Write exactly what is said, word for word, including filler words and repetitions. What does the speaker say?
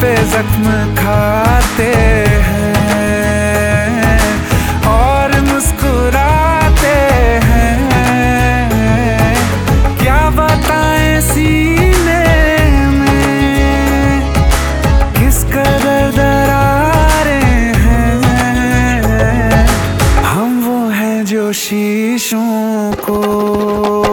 पे जख्म खाते हैं और मुस्कुराते हैं। क्या बताएं सीने में किस कदर दरारें हैं। हम वो हैं जो शीशों को